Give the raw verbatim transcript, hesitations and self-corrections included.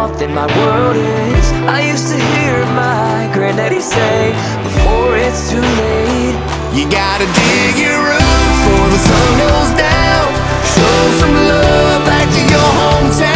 out, then my world is. I used to hear my granddaddy say, before it's too late, you gotta dig your roots before the sun goes down. Show some love back to your hometown.